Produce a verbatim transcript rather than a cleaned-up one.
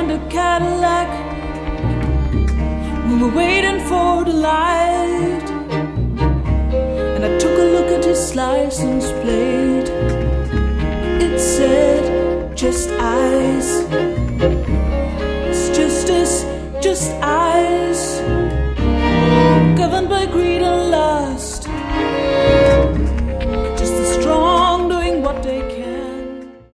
behind a Cadillac. We were waiting for the light, and I took a look at his license plate. It said, just ice. It's just this, just ice. Governed by greed and lust.